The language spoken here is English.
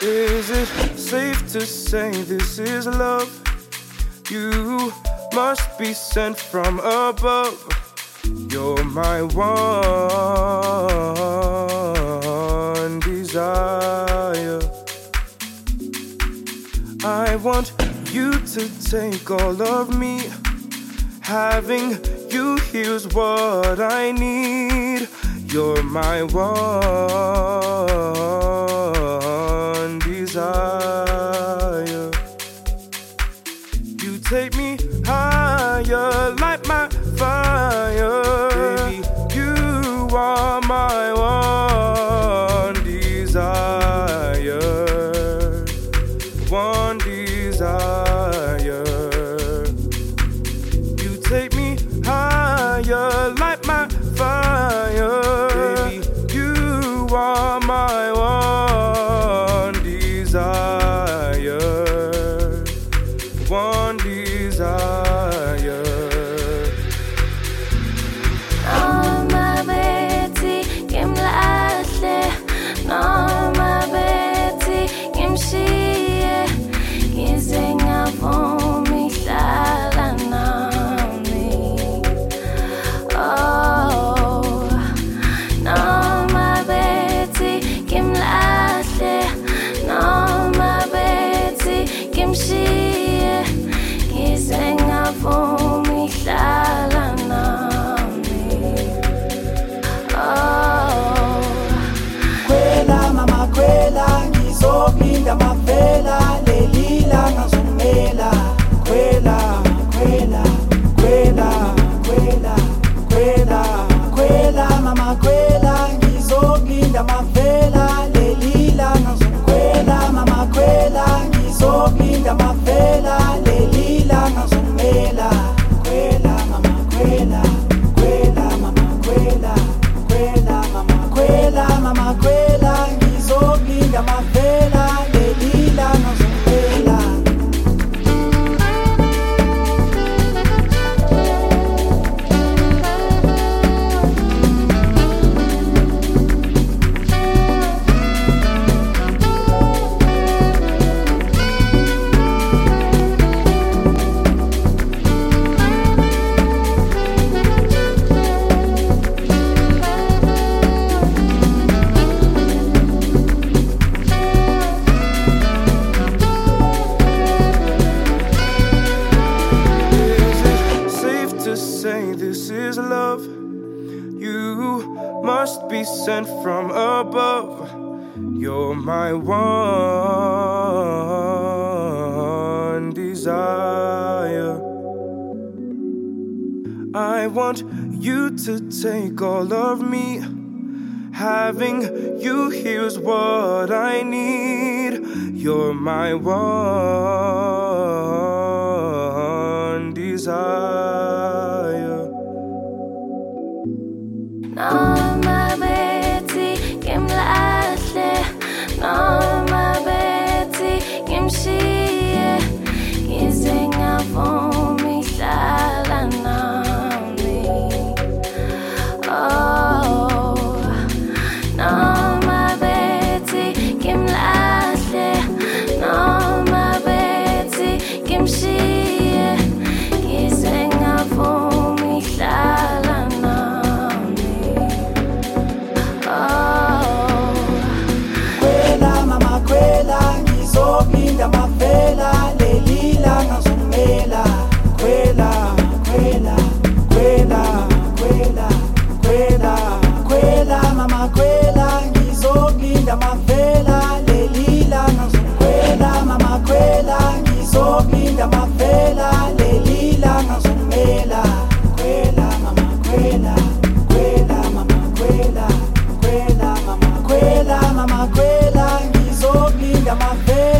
Is it safe to say this is love? You must be sent from above. You're my one desire. I want you to take all of me. Having you here's what I need. You're my one desire. You take me higher, light my fire. Baby, you are my one desire. One desire. You take me higher, light my fire. Baby, you are my one desire. One desire. Noma bethi ngimlahle, noma bethi ngimshiye, ngize ngavuma ihlala nami. Oh, noma bethi ngimlahle, noma bethi ngimshiye, ngize ngavuma ihlala nami. Oh, Kwela mama kwela ngizophinda mavela leli langa zomela. Kwela kwela kwela kwela kwela kwela mama kwela ngizophinda mavela leli langa zomela. Mama kwela ngizophinda mavela leli langa zomela. Kwela mama kwela kwela mama kwela kwela mama kwela mama kwela ngizophinda mavela leli langa zomela. Is it safe to say this is love? You must be sent from above. You're my one desire. I want you to take all of me. Having you here's what I need. You're my one desire. noma bethi ngimlahle, noma bethi ngimshiye, ngize ngavuma ihlala nami. Oh, noma bethi ngimlahle, noma bethi ngimshiye, ngize ngavuma ihlala nami. Oh, Kwela mama kwela ngizophinda mavela leli langa zomela. Kwela kwela kwela kwela kwela kwela mama kwela ngizophinda mavela leli langa zomela. Mama kwela ngizophinda mavela leli langa zomela. Kwela mama kwela kwela mama kwela kwela mama kwela mama kwela ngizophinda mavela